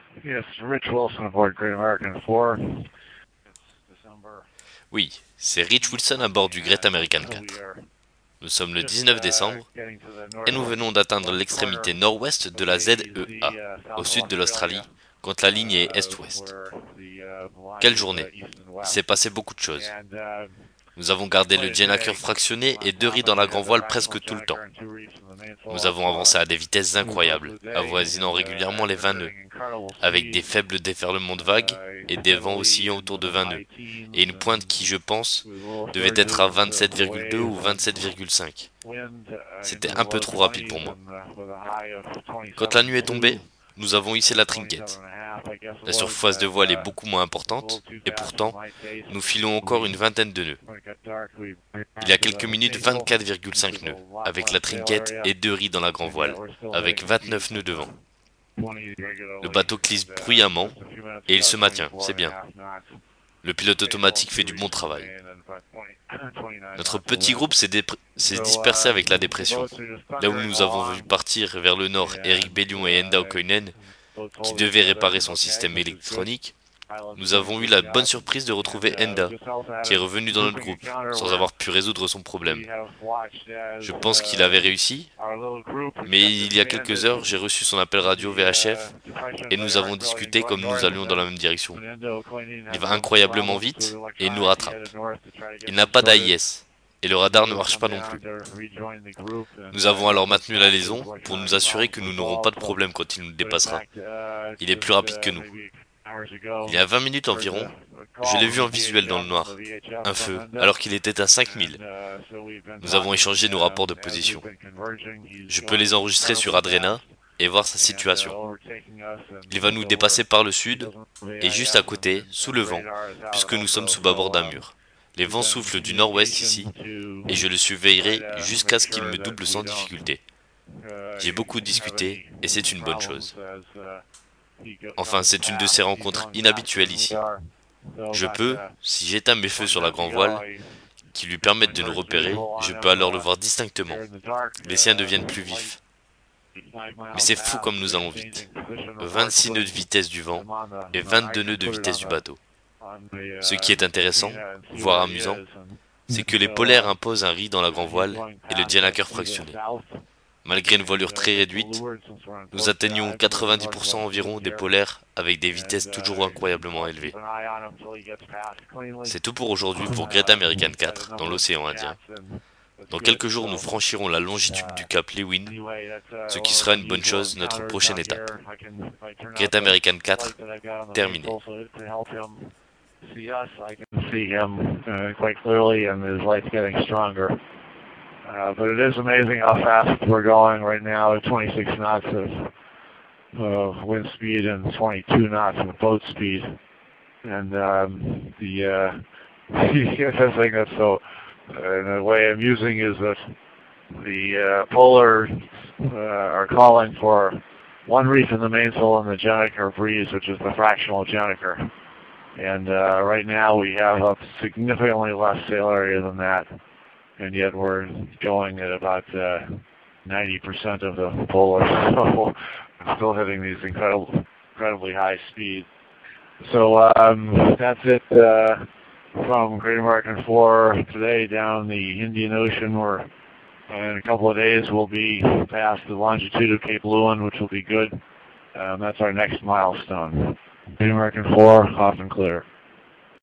Yes, Rich Wilson aboard Great American 4. It's December, Oui, c'est Rich Wilson à bord du Great American and we 4. are Nous sommes le just 19 décembre getting to the et nous venons d'atteindre northwest corner l'extrémité nord-ouest de of la the ZEA, AEC, au south of sud de Australia, l'Australie, quand la ligne est est-ouest. where the line Quelle is journée! east and Il west. s'est passé beaucoup de choses. And Nous avons gardé le quite a Jennaker day. fractionné et deux riz Thomas dans la had grand the voile fractional presque tout le temps. Jenniker and 2 reefs from the Nous mainsail avons avancé à des vitesses through most incroyables, of the day, avoisinant régulièrement les and 20 nœuds, setting incredible avec des speeds, faibles déferlements de vagues et des vents heavily oscillant into autour de the 20 nœuds, high teens et une pointe and qui, je pense, with little devait être à surges of 27,2 waves ou and 27,5. wind into C'était the un peu low trop rapide 20s pour moi. and with a high of Quand la nuit est 27.2, tombée, nous avons hissé la 27 trinquette. and a half, I guess it La was, surface de and voile est beaucoup moins it was a little importante, too et fast for pourtant, my taste. nous filons encore une We, vingtaine de nœuds. when it got dark, we Il y a back to quelques the minutes, mainsail, which 24,5 was a nœuds, lot avec less la sail trinquette area, et deux riz dans la grand and yet voile, we're still avec hitting 29 speeds nœuds in devant. the 20s Le regularly, bateau glisse and bruyamment, just a few minutes et il ago, se maintient, 24 c'est and a bien. half knots. Le pilote Mainsail and automatique fait 2 du reefs bon in the travail. main, and 29 Notre knots of petit wind. groupe s'est So dispersé avec la the dépression. boats are just Là où thundering nous avons vu along, partir vers le nord Eric and Bellion et Enda Okoinen, boats qui holding devaient together, réparer son okay, système which is good. électronique, Pilots nous doing a avons eu good la bonne job, surprise de and retrouver Enda, just also had qui est a revenu dans notre grouping groupe, encounter sans where avoir pu résoudre son problème. we have watched as Je pense qu'il avait réussi, our little group mais il y a quelques expanded. heures, j'ai reçu son appel radio VHF Depression et they nous avons weren't really discuté comme enjoying nous going, allions and dans la then même direction. when Endo Cleaning Il had va some incroyablement problems with vite et il nous electronics, he rattrape. headed north to try to get Il n'a them pas sorted. d'AIS et le He radar ne will marche come pas non down plus. to rejoin the group, and Nous avons get alors this maintenu la his liaison pour nous electronic assurer que problems nous n'aurons pas resolved. de So problème quand il nous put it dépassera. back Il est just plus rapide que nous. maybe hours ago. Il y a 20 minutes Heard environ, a je call l'ai from vu en the visuel dans le VHF, noir, the VHF un from feu, Endo, alors qu'il était à 5000. and so we've been Nous avons talking échangé nos rapports de as we've position. been converging. He's Je peux going les enregistrer sur incredibly Adrena fast et voir sa and situation. overtaking us, and Il va nous so dépasser par le he sud doesn't really et juste à IS, côté, sous le and vent, radar is out puisque nous sommes also. sous bâbord So d'un mur. Les we've vents been in soufflent du nord-ouest communication ici et je to le try surveillerai to jusqu'à make ce qu'il sure me that double we sans don't difficulté. J'ai beaucoup have discuté any et c'est une bonne problems chose. as he Enfin, comes c'est une de past. ces He's rencontres going faster inhabituelles than we ici. are. So Je about peux, si j'éteins mes feux 20 sur la minutes grand ago, voile, I qui lui permettent de nous turned the repérer, visual on je him peux alors le voir distinctement. here in the dark. Les siens deviennent plus Light vifs. 5 Mais miles c'est fou past, comme nous allons changing vite. position reports, 26 nœuds de putting vitesse du vent him on et the. I 22 can nœuds de put it vitesse du bateau. on the Ce qui est intéressant, Katrina and see voire where he amusant, is. And c'est que les so polaires imposent un riz dans la grand he's voile going et le past us Jennaker to the fractionné. south. Malgré une And voilure très just to réduite, leeward, since we're on nous port atteignons side, we're 90% northwest environ wind des here. polaires avec des And vitesses toujours incroyablement I'll keep élevées. an eye on him till he gets past cleanly. C'est tout pour aujourd'hui pour Great American Had a 4 dans number of l'océan Indien. chats, and that's Dans good. quelques jours, nous So franchirons la longitude du cap Lewin, anyway, that's ce qui one of sera the une bonne unusual chose, notre encounters prochaine out étape. here. If I turn out Great the American light 4, that I've got on the terminé. mainsail so to help him see us, I can see him quite clearly, and his light's getting stronger. But it is amazing how fast we're going right now at 26 knots of wind speed and 22 knots of boat speed. And the other thing that's so, in a way, amusing is that the polar are calling for one reef in the mainsail and the Jenniker breeze, which is the fractional Jenniker. And right now we have a significantly less sail area than that, and yet we're going at about 90% of the polar, so I'm still hitting these incredibly high speeds. So that's it from Great American 4 today down the Indian Ocean. We're in a couple of days we'll be past the longitude of Cape Lewin, which will be good. That's our next milestone. Great American 4, off and clear.